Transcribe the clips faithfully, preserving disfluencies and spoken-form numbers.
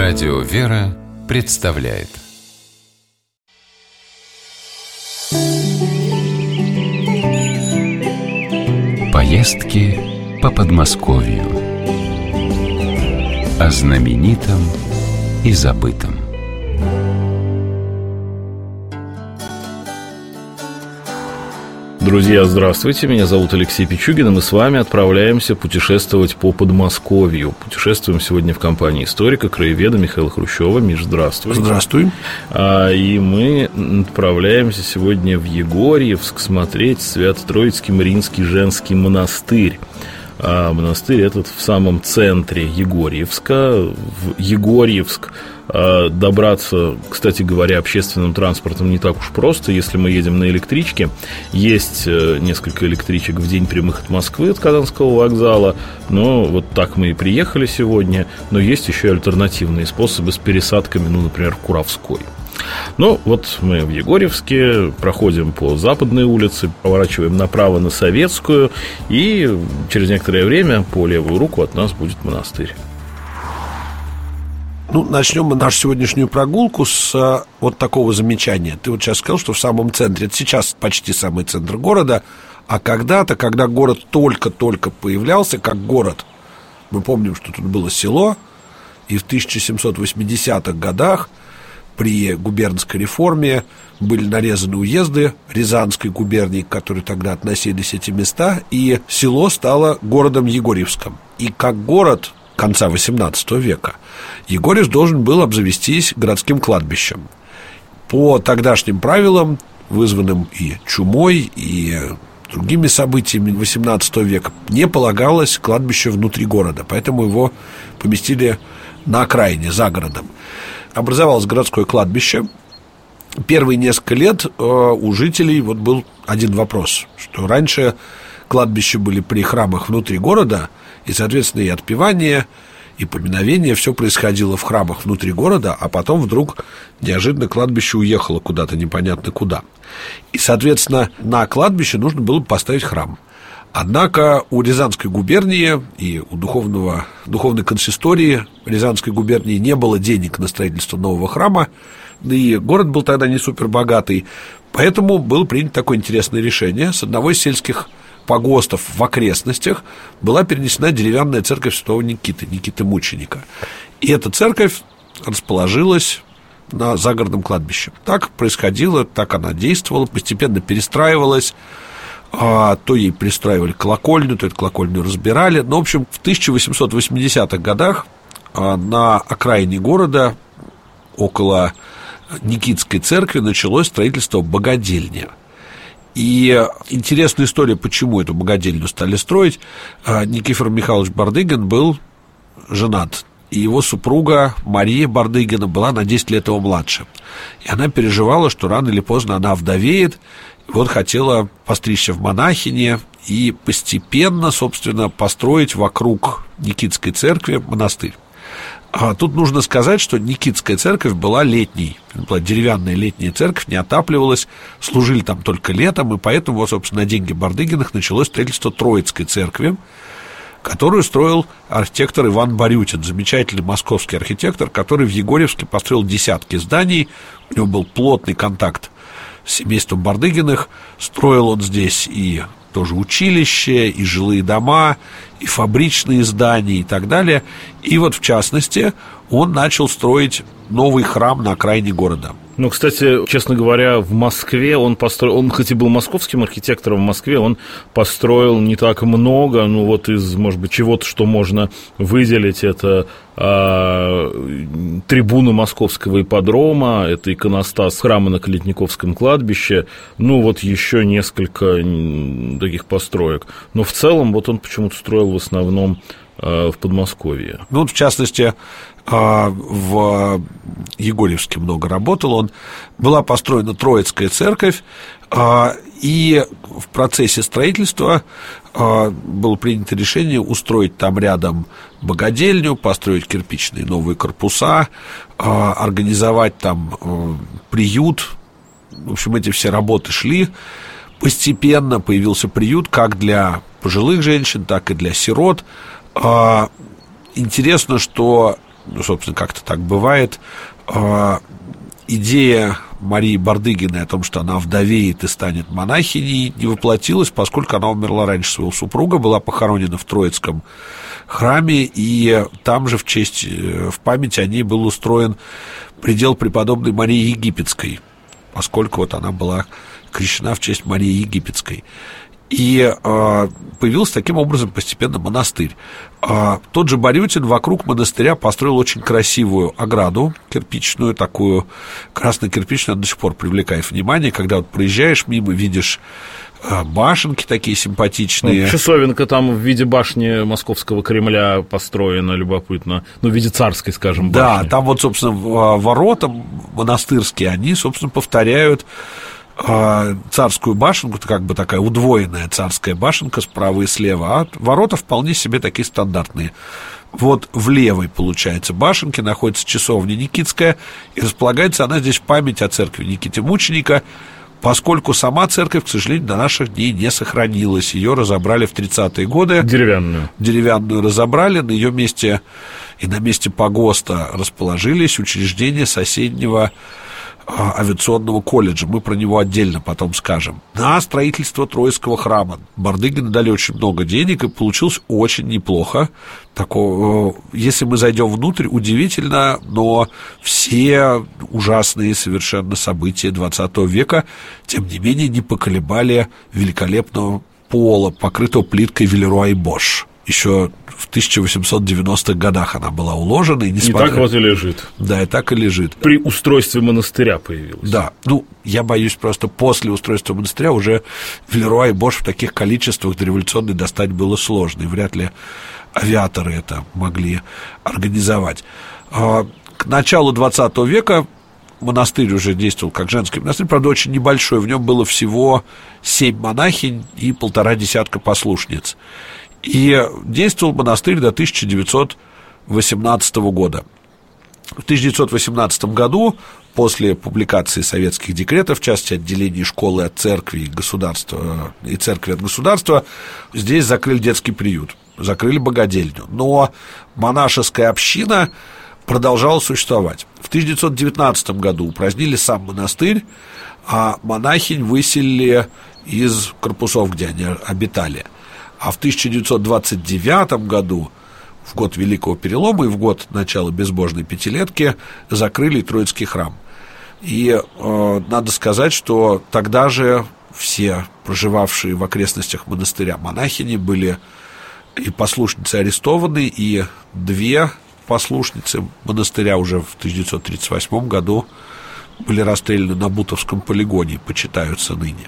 Радио «Вера» представляет поездки по Подмосковью. О знаменитом и забытом. Друзья, здравствуйте, меня зовут Алексей Пичугин, и мы с вами отправляемся путешествовать по Подмосковью. Путешествуем сегодня в компании историка, краеведа Михаила Хрущева. Миш, здравствуй. Здравствуй. а, И мы отправляемся сегодня в Егорьевск смотреть Свято-Троицкий Мариинский женский монастырь. А монастырь этот в самом центре Егорьевска. В Егорьевск добраться, кстати говоря, общественным транспортом не так уж просто. Если мы едем на электричке, есть несколько электричек в день прямых от Москвы, от Казанского вокзала. Но вот так мы и приехали сегодня. Но есть еще и альтернативные способы с пересадками, ну, например, в Куровской. Ну, вот мы в Егорьевске, проходим по Западной улице, поворачиваем направо на Советскую, и через некоторое время по левую руку от нас будет монастырь. Ну, начнем мы нашу сегодняшнюю прогулку с вот такого замечания. Ты вот сейчас сказал, что в самом центре. Это сейчас почти самый центр города. А когда-то, когда город только-только появлялся как город, мы помним, что тут было село, и в тысяча семьсот восьмидесятых годах при губернской реформе были нарезаны уезды Рязанской губернии, к которой тогда относились эти места, и село стало городом Егорьевском. И как город конца восемнадцатого века Егорьевск должен был обзавестись городским кладбищем. По тогдашним правилам, вызванным и чумой, и другими событиями восемнадцатого века, не полагалось кладбище внутри города, поэтому его поместили на окраине, за городом. Образовалось городское кладбище. Первые несколько лет э, у жителей вот был один вопрос, что раньше кладбища были при храмах внутри города, и, соответственно, и отпевание, и поминовение, все происходило в храмах внутри города, а потом вдруг неожиданно кладбище уехало куда-то непонятно куда. И, соответственно, на кладбище нужно было поставить храм. Однако у Рязанской губернии и у духовного, духовной консистории Рязанской губернии не было денег на строительство нового храма, да и город был тогда не супербогатый, поэтому было принято такое интересное решение. С одного из сельских погостов в окрестностях была перенесена деревянная церковь святого Никиты, Никиты Мученика. И эта церковь расположилась на загородном кладбище. Так происходило, так она действовала, постепенно перестраивалась. А то ей пристраивали колокольню, то эту колокольню разбирали. Но, в общем, в тысяча восемьсот восьмидесятых годах а, на окраине города, около Никитской церкви, началось строительство богадельни. И интересная история, почему эту богадельню стали строить. а, Никифор Михайлович Бардыгин был женат, и его супруга Мария Бардыгина была на десять лет его младше. И она переживала, что рано или поздно она овдовеет. Вот хотела постричься в монахини и постепенно, собственно, построить вокруг Никитской церкви монастырь. А тут нужно сказать, что Никитская церковь была летней. Это была деревянная летняя церковь, не отапливалась, служили там только летом, и поэтому, собственно, на деньги Бардыгиных началось строительство Троицкой церкви, которую строил архитектор Иван Борютин, замечательный московский архитектор, который в Егорьевске построил десятки зданий. У него был плотный контакт с семейством Бардыгиных. Строил он здесь и тоже училище, и жилые дома, и фабричные здания, и так далее. И вот, в частности, он начал строить новый храм на окраине города. Ну, кстати, честно говоря, в Москве он построил, он хоть и был московским архитектором, в Москве он построил не так много, ну вот из, может быть, чего-то, что можно выделить, это а, трибуну Московского ипподрома, это иконостас храма на Калитниковском кладбище, ну вот еще несколько таких построек. Но в целом вот он почему-то строил в основном в Подмосковье. Ну, в частности, в Егорьевске много работал он. Была построена Троицкая церковь, и в процессе строительства было принято решение устроить там рядом богадельню, построить кирпичные новые корпуса, организовать там приют. В общем, эти все работы шли. Постепенно появился приют как для пожилых женщин, так и для сирот. Интересно, что ну, собственно, как-то так бывает, идея Марии Бардыгиной о том, что она вдовеет и станет монахиней, не воплотилась, поскольку она умерла раньше своего супруга, была похоронена в Троицком храме, и там же в честь, в память о ней был устроен предел преподобной Марии Египетской, поскольку вот она была крещена в честь Марии Египетской. И э, появился таким образом постепенно монастырь. э, Тот же Борютин вокруг монастыря построил очень красивую ограду кирпичную, такую красно-кирпичную, она до сих пор привлекает внимание. Когда вот проезжаешь мимо, видишь э, башенки такие симпатичные. Ну, часовенка там в виде башни Московского Кремля построена, любопытно. Ну, в виде царской, скажем, башни. Да, там вот, собственно, ворота монастырские, они, собственно, повторяют царскую башенку, это как бы такая удвоенная царская башенка справа и слева, а ворота вполне себе такие стандартные. Вот в левой, получается, башенке находится часовня Никитская, и располагается она здесь в память о церкви Никиты Мученика, поскольку сама церковь, к сожалению, до наших дней не сохранилась. Ее разобрали в тридцатые годы. Деревянную. Деревянную разобрали, на ее месте и на месте погоста расположились учреждения соседнего авиационного колледжа. Мы про него отдельно потом скажем. На строительство Троицкого храма Бардыгины дали очень много денег, и получилось очень неплохо. Такого, если мы зайдем внутрь, удивительно, но все ужасные совершенно события двадцатого века, тем не менее, не поколебали великолепного пола, покрытого плиткой Велеруа и Бош. Еще в тысяча восемьсот девяностых годах она была уложена. И, несмотря... и так вот и лежит. Да, и так и лежит. При устройстве монастыря появилась. Да, ну, я боюсь, просто после устройства монастыря уже Велеруа и Бош в таких количествах дореволюционной достать было сложно, и вряд ли авиаторы это могли организовать. К началу двадцатого века монастырь уже действовал как женский монастырь, правда, очень небольшой. В нем было всего семь монахинь и полтора десятка послушниц. И действовал монастырь до тысяча девятьсот восемнадцатого года. В тысяча девятьсот восемнадцатом году, после публикации советских декретов, в частности, отделения школы от церкви и государства, и церкви от государства, здесь закрыли детский приют, закрыли богадельню. Но монашеская община продолжала существовать. В тысяча девятьсот девятнадцатом году упразднили сам монастырь, а монахинь выселили из корпусов, где они обитали. А в тысяча девятьсот двадцать девятом году, в год Великого Перелома и в год начала безбожной пятилетки, закрыли Троицкий храм. И э, надо сказать, что тогда же все проживавшие в окрестностях монастыря монахини были и послушницы арестованы, и две послушницы монастыря уже в тысяча девятьсот тридцать восьмом году были расстреляны на Бутовском полигоне, почитаются ныне.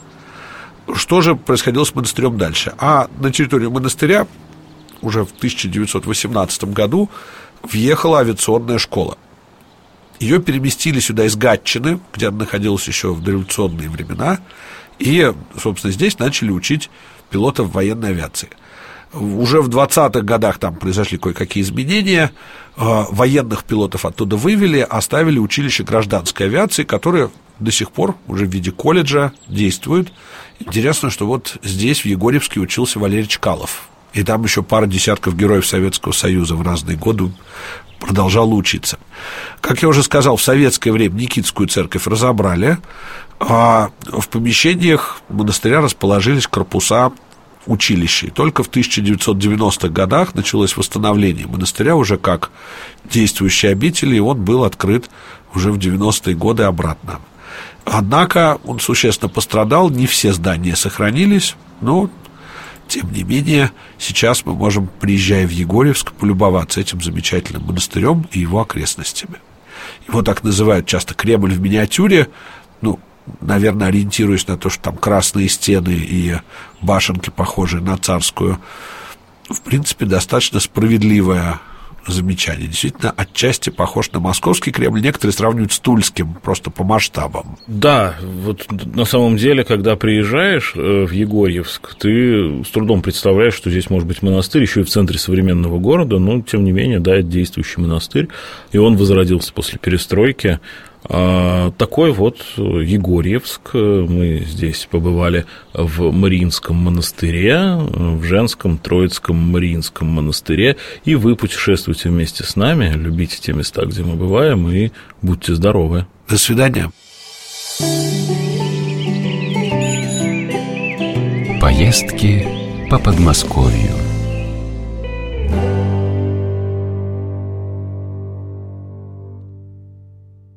Что же происходило с монастырем дальше? А на территорию монастыря уже в тысяча девятьсот восемнадцатом году въехала авиационная школа. Ее переместили сюда из Гатчины, где она находилась еще в дореволюционные времена, и, собственно, здесь начали учить пилотов военной авиации. Уже в двадцатых годах там произошли кое-какие изменения. Военных пилотов оттуда вывели, оставили училище гражданской авиации, которое до сих пор уже в виде колледжа действует. Интересно, что вот здесь, в Егорьевске, учился Валерий Чкалов. И там еще пара десятков героев Советского Союза в разные годы продолжала учиться. Как я уже сказал, в советское время Никитскую церковь разобрали, а в помещениях монастыря расположились корпуса училища. И только в тысяча девятьсот девяностых годах началось восстановление монастыря уже как действующей обители, и он был открыт уже в девяностые годы обратно. Однако он существенно пострадал, не все здания сохранились, но, тем не менее, сейчас мы можем, приезжая в Егорьевск, полюбоваться этим замечательным монастырем и его окрестностями. Его так называют часто Кремль в миниатюре, ну, наверное, ориентируясь на то, что там красные стены и башенки, похожие на царскую. В принципе, достаточно справедливое замечание. Действительно, отчасти похож на московский Кремль. Некоторые сравнивают с Тульским, просто по масштабам. Да, вот на самом деле, когда приезжаешь в Егорьевск, ты с трудом представляешь, что здесь может быть монастырь, еще и в центре современного города, но, тем не менее, да, это действующий монастырь, и он возродился после перестройки. Такой вот Егорьевск. Мы здесь побывали в Мариинском монастыре, в женском Троицком Мариинском монастыре. И вы путешествуйте вместе с нами, любите те места, где мы бываем, и будьте здоровы. До свидания. Поездки по Подмосковью.